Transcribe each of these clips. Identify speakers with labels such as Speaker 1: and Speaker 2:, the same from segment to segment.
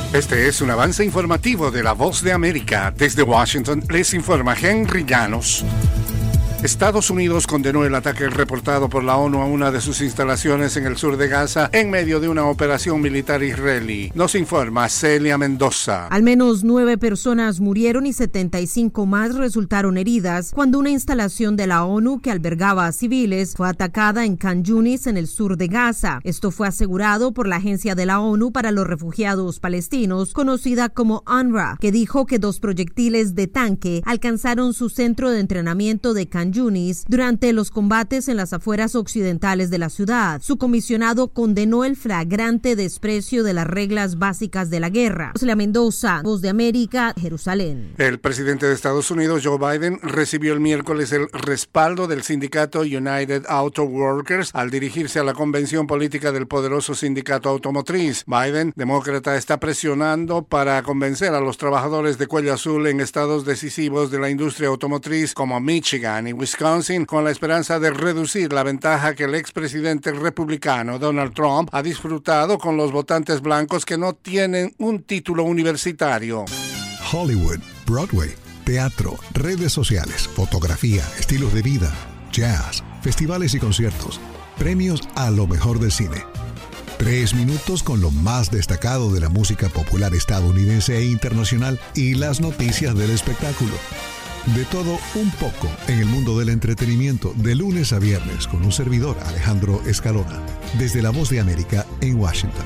Speaker 1: Este es un avance informativo de La Voz de América. Desde Washington les informa Henry Llanos. Estados Unidos condenó el ataque reportado por la ONU a una de sus instalaciones en el sur de Gaza en medio de una operación militar israelí. Nos informa Celia Mendoza.
Speaker 2: Al menos 9 personas murieron y 75 más resultaron heridas cuando una instalación de la ONU que albergaba a civiles fue atacada en Khan Yunis, en el sur de Gaza. Esto fue asegurado por la Agencia de la ONU para los Refugiados Palestinos, conocida como UNRWA, que dijo que 2 proyectiles de tanque alcanzaron su centro de entrenamiento de Khan Yunis durante los combates en las afueras occidentales de la ciudad. Su comisionado condenó el flagrante desprecio de las reglas básicas de la guerra. Celia Mendoza, Voz de América, Jerusalén.
Speaker 1: El presidente de Estados Unidos, Joe Biden, recibió el miércoles el respaldo del sindicato United Auto Workers al dirigirse a la convención política del poderoso sindicato automotriz. Biden, demócrata, está presionando para convencer a los trabajadores de cuello azul en estados decisivos de la industria automotriz como Michigan y Wisconsin, con la esperanza de reducir la ventaja que el expresidente republicano Donald Trump ha disfrutado con los votantes blancos que no tienen un título universitario.
Speaker 3: Hollywood, Broadway, teatro, redes sociales, fotografía, estilos de vida, jazz, festivales y conciertos, premios a lo mejor del cine. 3 minutos con lo más destacado de la música popular estadounidense e internacional y las noticias del espectáculo. De todo un poco en el mundo del entretenimiento, de lunes a viernes, con un servidor, Alejandro Escalona, desde La Voz de América en Washington.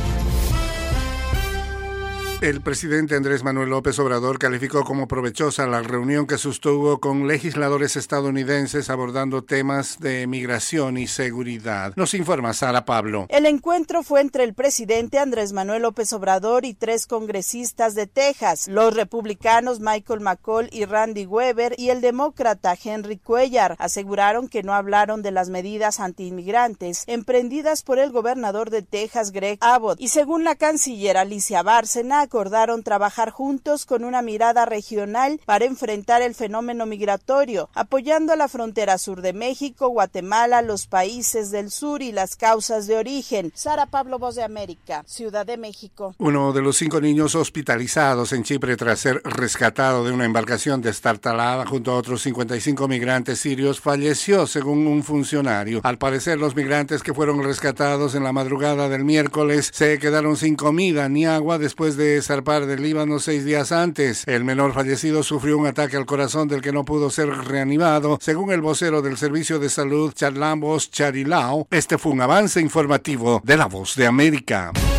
Speaker 1: El presidente Andrés Manuel López Obrador calificó como provechosa la reunión que sostuvo con legisladores estadounidenses abordando temas de migración y seguridad. Nos informa Sara Pablo.
Speaker 4: El encuentro fue entre el presidente Andrés Manuel López Obrador y 3 congresistas de Texas, los republicanos Michael McCaul y Randy Weber y el demócrata Henry Cuellar. Aseguraron que no hablaron de las medidas antiinmigrantes emprendidas por el gobernador de Texas, Greg Abbott, y según la canciller Alicia Bárcena, acordaron trabajar juntos con una mirada regional para enfrentar el fenómeno migratorio, apoyando a la frontera sur de México, Guatemala, los países del sur y las causas de origen. Sara Pablo, Voz de América, Ciudad de México.
Speaker 1: Uno de los 5 niños hospitalizados en Chipre tras ser rescatado de una embarcación destartalada junto a otros 55 migrantes sirios falleció, según un funcionario. Al parecer, los migrantes que fueron rescatados en la madrugada del miércoles se quedaron sin comida ni agua después de zarpar del Líbano 6 días antes. El menor fallecido sufrió un ataque al corazón del que no pudo ser reanimado, según el vocero del Servicio de Salud, Charlambos Charilao. Este fue un avance informativo de La Voz de América.